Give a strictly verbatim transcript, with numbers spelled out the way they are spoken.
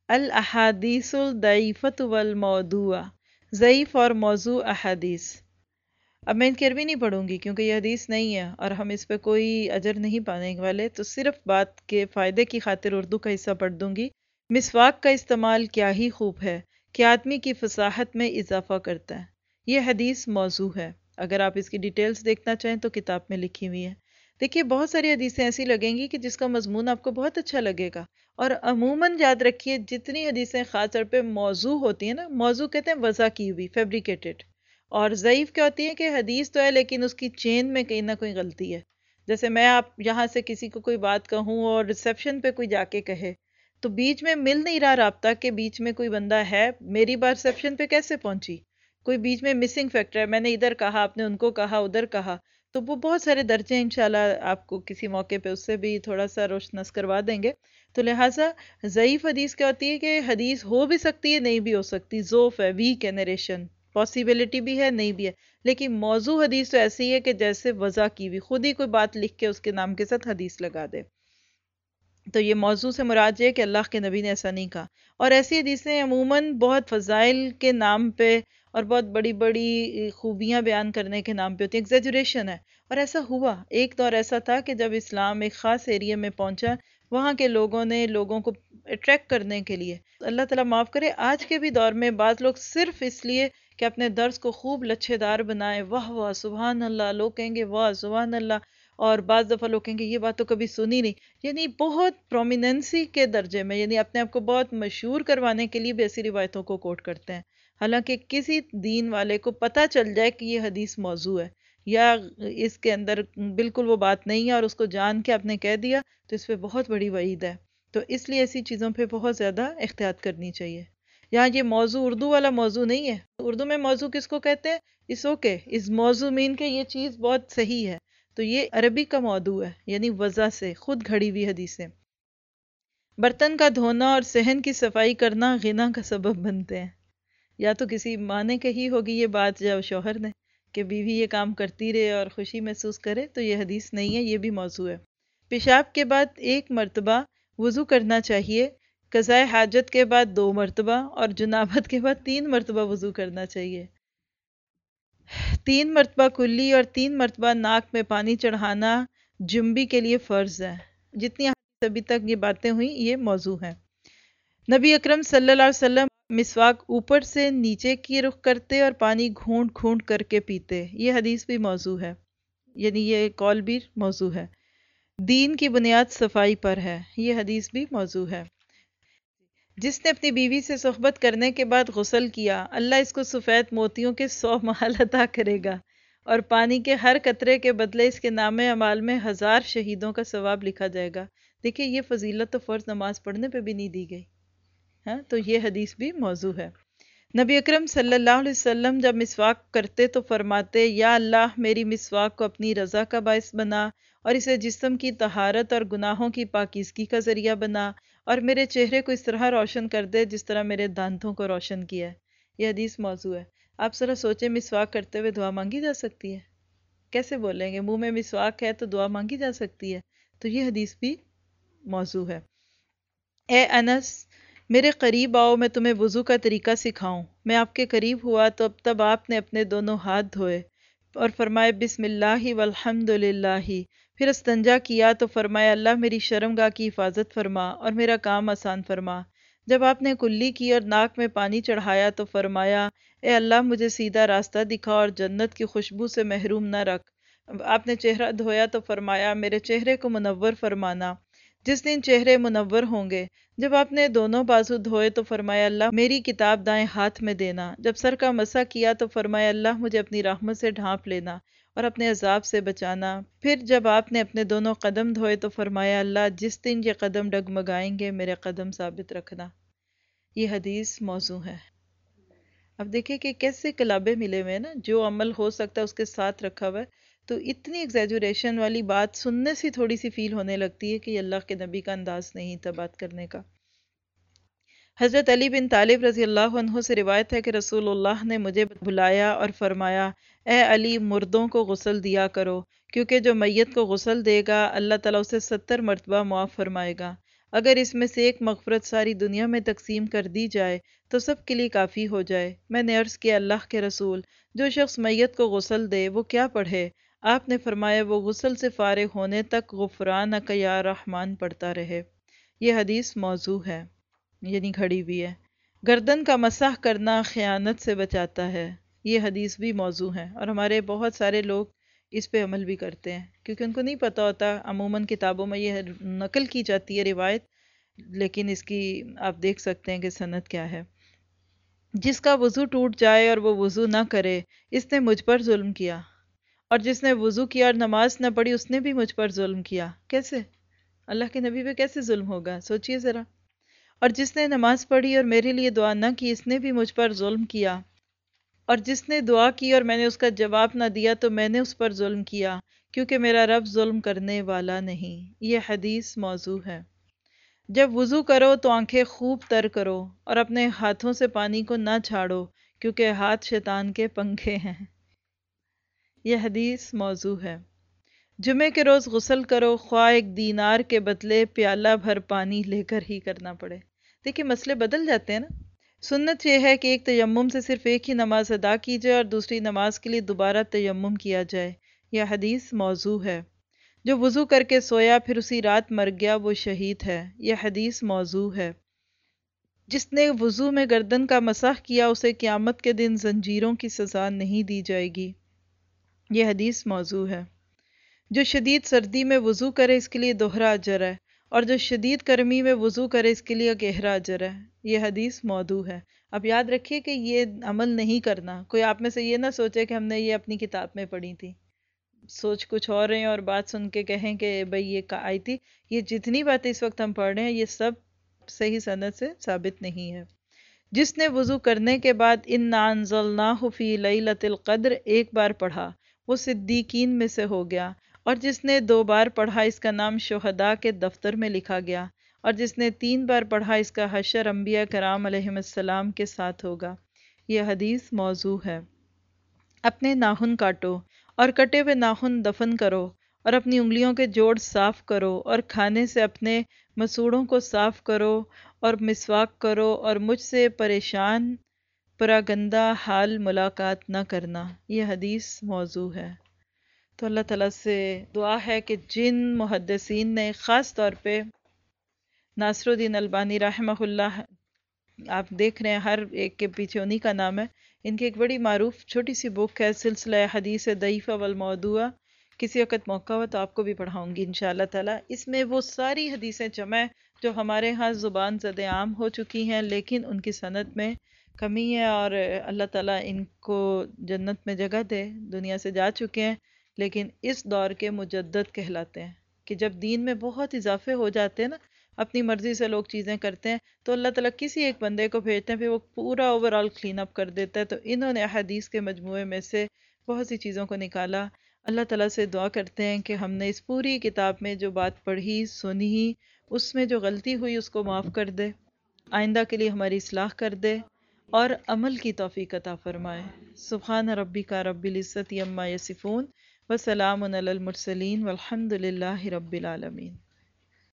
الاحادیث الضعیفۃ والموضوع، ضعیف اور موضوع احادیث۔ اب میں ان کی عربی نہیں پڑھوں گی کیونکہ یہ حدیث نہیں ہے اور ہم اس پہ کوئی اجر نہیں پانے والے، تو صرف بات کے فائدے کی خاطر اردو کا حصہ پڑھ دوں گی۔ مسواک کا استعمال کیا ہی خوب ہے کہ آدمی کی فصاحت میں اضافہ کرتا ہے۔ یہ حدیث موضوع ہے، اگر آپ اس کی ڈیٹیلز دیکھنا چاہیں تو کتاب میں لکھی ہوئی ہے۔ دیکھیے بہت ساری حدیثیں ایسی لگیں گی کہ جس کا مضمون آپ کو بہت اچھا لگے گا، اور عموماً یاد رکھیے جتنی حدیثیں خاص طور پہ موضوع ہوتی ہیں نا، موضوع کہتے ہیں وضع کی ہوئی، فیبریکیٹڈ، اور ضعیف کیا ہوتی ہے کہ حدیث تو ہے لیکن اس کی چین میں کہیں نہ کوئی غلطی ہے۔ جیسے میں آپ یہاں سے کسی کو کوئی بات کہوں اور ریسیپشن پہ کوئی جا کے کہے تو بیچ میں مل نہیں رہا رابطہ کہ بیچ میں کوئی بندہ ہے، میری بات ریسیپشن پہ کیسے پہنچی، کوئی بیچ میں مسنگ فیکٹر ہے، میں نے ادھر کہا، آپ نے ان کو کہا، ادھر کہا، تو وہ بہت سارے درجے انشاءاللہ آپ کو کسی موقع پہ اس سے بھی تھوڑا سا روشنس کروا دیں گے۔ تو لہٰذا ضعیف حدیث کیا ہوتی ہے کہ حدیث ہو بھی سکتی ہے، نہیں بھی ہو سکتی، ضعف ہے، ویک ہے نریشن، پاسیبلٹی بھی ہے، نہیں بھی ہے۔ لیکن موضوع حدیث تو ایسی ہے کہ جیسے وضع کی ہوئی، خود ہی کوئی بات لکھ کے اس کے نام کے ساتھ حدیث لگا دے۔ تو یہ موضوع سے مراد یہ ہے کہ اللہ کے نبی نے ایسا نہیں کہا۔ اور ایسی حدیثیں عموماً بہت فضائل کے نام پہ اور بہت بڑی بڑی خوبیاں بیان کرنے کے نام پہ ہوتی ہیں، ایگزیجریشن ہے۔ اور ایسا ہوا، ایک دور ایسا تھا کہ جب اسلام ایک خاص ایریے میں پہنچا، وہاں کے لوگوں نے لوگوں کو اٹریکٹ کرنے کے لیے، اللہ تعالیٰ معاف کرے، آج کے بھی دور میں بعض لوگ صرف اس لیے کہ اپنے درس کو خوب لچھے دار بنائیں، واہ واہ سبحان اللہ، لوگ کہیں گے واہ سبحان اللہ، اور بعض دفعہ لوگ کہیں گے یہ بات تو کبھی سنی نہیں، یعنی بہت پرومیننسی کے درجے میں، یعنی اپنے آپ کو بہت مشہور کروانے کے لیے بھی ایسی روایتوں کو کوٹ کرتے ہیں، حالانکہ کسی دین والے کو پتہ چل جائے کہ یہ حدیث موضوع ہے یا اس کے اندر بالکل وہ بات نہیں ہے اور اس کو جان کے آپ نے کہہ دیا تو اس پہ بہت بڑی وعید ہے۔ تو اس لیے ایسی چیزوں پہ بہت زیادہ احتیاط کرنی چاہیے۔ یہاں یہ موضوع اردو والا موضوع نہیں ہے، اردو میں موضوع کس کو کہتے ہیں؟ اس اوکے اس موضوع مین کہ یہ چیز بہت صحیح ہے، تو یہ عربی کا موضوع ہے، یعنی وضع سے خود گھڑی ہوئی حدیثیں۔ برتن کا دھونا اور صحن کی صفائی کرنا غنا کا سبب بنتے ہیں۔ یا تو کسی ماں نے کہی ہوگی یہ بات یا شوہر نے کہ بیوی یہ کام کرتی رہے اور خوشی محسوس کرے، تو یہ حدیث نہیں ہے، یہ بھی موضوع ہے۔ پیشاب کے بعد ایک مرتبہ وضو کرنا چاہیے، قضائے حاجت کے بعد دو مرتبہ اور جنابت کے بعد تین مرتبہ وضو کرنا چاہیے۔ تین مرتبہ کلی اور تین مرتبہ ناک میں پانی چڑھانا جنبی کے لیے فرض ہے۔ جتنی ابھی تک یہ باتیں ہوئیں یہ موضوع ہیں۔ نبی اکرم صلی اللہ علیہ وسلم مسواک اوپر سے نیچے کی رخ کرتے اور پانی گھونٹ گھونٹ کر کے پیتے، یہ حدیث بھی موضوع ہے، یعنی یہ قول بھی موضوع ہے۔ دین کی بنیاد صفائی پر ہے، یہ حدیث بھی موضوع ہے۔ جس نے اپنی بیوی سے صحبت کرنے کے بعد غسل کیا، اللہ اس کو سفید موتیوں کے سو محل عطا کرے گا اور پانی کے ہر قطرے کے بدلے اس کے نام اعمال میں ہزار شہیدوں کا ثواب لکھا جائے گا۔ دیکھیں یہ فضیلت تو فرض نماز پڑھنے پہ بھی نہیں دی گئی، ہاں تو یہ حدیث بھی موضوع ہے۔ نبی اکرم صلی اللہ علیہ وسلم جب مسواک کرتے تو فرماتے، یا اللہ میری مسواک کو اپنی رضا کا باعث بنا اور اسے جسم کی طہارت اور گناہوں کی پاکیزگی کا ذریعہ بنا، اور میرے چہرے کو اس طرح روشن کر دے جس طرح میرے دانتوں کو روشن کیا ہے۔ یہ حدیث موضوع ہے۔ آپ ذرا سوچیں مسواک کرتے ہوئے دعا مانگی جا سکتی ہے؟ کیسے بولیں گے؟ منہ میں مسواک ہے تو دعا مانگی جا سکتی ہے؟ تو یہ حدیث بھی موضوع ہے۔ اے انس میرے قریب آؤ، میں تمہیں وضو کا طریقہ سکھاؤں۔ میں آپ کے قریب ہوا تو اب تب آپ نے اپنے دونوں ہاتھ دھوئے اور فرمائے بسم اللہ والحمد للہ، پھر استنجا کیا تو فرمایا اللہ میری شرمگاہ کی حفاظت فرما اور میرا کام آسان فرما۔ جب آپ نے کلی کی اور ناک میں پانی چڑھایا تو فرمایا اے اللہ مجھے سیدھا راستہ دکھا اور جنت کی خوشبو سے محروم نہ رکھ۔ آپ نے چہرہ دھویا تو فرمایا میرے چہرے کو منور فرمانا، جس دن چہرے منور ہوں گے۔ جب آپ نے دونوں بازو دھوئے تو فرمایا اللہ میری کتاب دائیں ہاتھ میں دینا۔ جب سر کا مسح کیا تو فرمایا اللہ مجھے اپنی رحمت سے ڈھانپ لینا اور اپنے عذاب سے بچانا۔ پھر جب آپ نے اپنے دونوں قدم دھوئے تو فرمایا اللہ جس دن یہ قدم ڈگمگائیں گے میرے قدم ثابت رکھنا۔ یہ حدیث موضوع ہے۔ اب دیکھیں کہ کیسے کلابے ملے ہوئے ہیں نا، جو عمل ہو سکتا ہے اس کے ساتھ رکھا ہوا ہے، تو اتنی ایگزیجوریشن والی بات سننے سے تھوڑی سی فیل ہونے لگتی ہے کہ یہ اللہ کے نبی کا انداز نہیں تھا بات کرنے کا۔ حضرت علی بن طالب رضی اللہ عنہ سے روایت ہے کہ رسول اللہ نے مجھے بلایا اور فرمایا اے علی مردوں کو غسل دیا کرو، کیونکہ جو میت کو غسل دے گا اللہ تعالیٰ اسے ستر مرتبہ معاف فرمائے گا۔ اگر اس میں سے ایک مغفرت ساری دنیا میں تقسیم کر دی جائے تو سب کے لیے کافی ہو جائے۔ میں نے عرض کیا اللہ کے رسول، جو شخص میت کو غسل دے وہ کیا پڑھے؟ آپ نے فرمایا وہ غسل سے فارغ ہونے تک غفرانک یا رحمان پڑھتا رہے۔ یہ حدیث موضوع ہے، یعنی گھڑی ہوئی ہے۔ گردن کا مسح کرنا خیانت سے بچاتا ہے، یہ حدیث بھی موضوع ہے، اور ہمارے بہت سارے لوگ اس پہ عمل بھی کرتے ہیں کیونکہ ان کو نہیں پتہ ہوتا۔ عموماً کتابوں میں یہ نقل کی جاتی ہے روایت، لیکن اس کی آپ دیکھ سکتے ہیں کہ سند کیا ہے۔ جس کا وضو ٹوٹ جائے اور وہ وضو نہ کرے اس نے مجھ پر ظلم کیا، اور جس نے وضو کیا اور نماز نہ پڑھی اس نے بھی مجھ پر ظلم کیا۔ کیسے؟ اللہ کے نبی پہ کیسے ظلم ہوگا؟ سوچئے ذرا۔ اور جس نے نماز پڑھی اور میرے لیے دعا نہ کی اس نے بھی مجھ پر ظلم کیا، اور جس نے دعا کی اور میں نے اس کا جواب نہ دیا تو میں نے اس پر ظلم کیا، کیونکہ میرا رب ظلم کرنے والا نہیں۔ یہ حدیث موضوع ہے۔ جب وضو کرو تو آنکھیں خوب تر کرو اور اپنے ہاتھوں سے پانی کو نہ چھاڑو، کیونکہ ہاتھ شیطان کے پنکھے ہیں۔ یہ حدیث موضوع ہے۔ جمعے کے روز غسل کرو، خواہ ایک دینار کے بدلے پیالہ بھر پانی لے کر ہی کرنا پڑے۔ دیکھیں مسئلے بدل جاتے ہیں نا۔ سنت یہ ہے کہ ایک تیمم سے صرف ایک ہی نماز ادا کی جائے اور دوسری نماز کے لیے دوبارہ تیمم کیا جائے۔ یہ حدیث موضوع ہے۔ جو وضو کر کے سویا پھر اسی رات مر گیا وہ شہید ہے۔ یہ حدیث موضوع ہے۔ جس نے وضو میں گردن کا مسح کیا اسے قیامت کے دن زنجیروں کی سزا نہیں دی جائے گی۔ یہ حدیث موضوع ہے۔ جو شدید سردی میں وضو کرے اس کے لیے دوہرا اجر ہے، اور جو شدید گرمی میں وضو کرے اس کے لیے گہرا اجر ہے۔ یہ حدیث موضوع ہے۔ اب یاد رکھیے کہ یہ عمل نہیں کرنا۔ کوئی آپ میں سے یہ نہ سوچے کہ ہم نے یہ اپنی کتاب میں پڑھی تھی، سوچ کچھ اور رہے ہیں اور بات سن کے کہیں کہ بھئی یہ آئی تھی۔ یہ جتنی باتیں اس وقت ہم پڑھ رہے ہیں یہ سب صحیح سند سے ثابت نہیں ہے۔ جس نے وضو کرنے کے بعد اِنَّا أَنزَلْنَاهُ فِي لَيْلَةِ الْقَدْرِ ایک بار پڑھا وہ صدیقین میں سے ہو گیا، اور جس نے دو بار پڑھا اس کا نام شہداء کے دفتر میں لکھا گیا، اور جس نے تین بار پڑھا اس کا حشر انبیاء کرام علیہم السلام کے ساتھ ہوگا۔ یہ حدیث موضوع ہے۔ اپنے ناخن کاٹو اور کٹے ہوئے ناخن دفن کرو، اور اپنی انگلیوں کے جوڑ صاف کرو، اور کھانے سے اپنے مسوڑوں کو صاف کرو اور مسواک کرو، اور مجھ سے پریشان پراگندہ حال ملاقات نہ کرنا۔ یہ حدیث موضوع ہے۔ تو اللہ تعالیٰ سے دعا ہے کہ جن محدثین نے خاص طور پہ ناصر الدین البانی رحمہ اللہ، آپ دیکھ رہے ہیں ہر ایک کے پیچھے انہی کا نام ہے، ان کی ایک بڑی معروف چھوٹی سی بک ہے سلسلہ حدیث ضعیفہ والموضوعہ، کسی وقت موقع ہوا تو آپ کو بھی پڑھاؤں گی انشاءاللہ تعالیٰ۔ اس میں وہ ساری حدیثیں جمع ہیں جو ہمارے ہاں زبان زد عام ہو چکی ہیں لیکن ان کی سند میں کمی ہے، اور اللہ تعالیٰ ان کو جنت میں جگہ دے، دنیا سے جا چکے ہیں لیکن اس دور کے مجدد کہلاتے ہیں کہ جب دین میں بہت اضافے ہو جاتے ہیں نا، اپنی مرضی سے لوگ چیزیں کرتے ہیں تو اللہ تعالیٰ کسی ایک بندے کو بھیجتے ہیں، پھر وہ پورا اوورآل کلین اپ کر دیتا ہے۔ تو انہوں نے احادیث کے مجموعے میں سے بہت سی چیزوں کو نکالا۔ اللہ تعالیٰ سے دعا کرتے ہیں کہ ہم نے اس پوری کتاب میں جو بات پڑھی سنی اس میں جو غلطی ہوئی اس کو معاف کر دے، آئندہ کے لیے ہماری اصلاح کر دے اور عمل کی توفیق عطا فرمائے۔ سبحان ربک رب العزت عما یصفون وسلام علی المرسلین والحمد للہ رب العالمین۔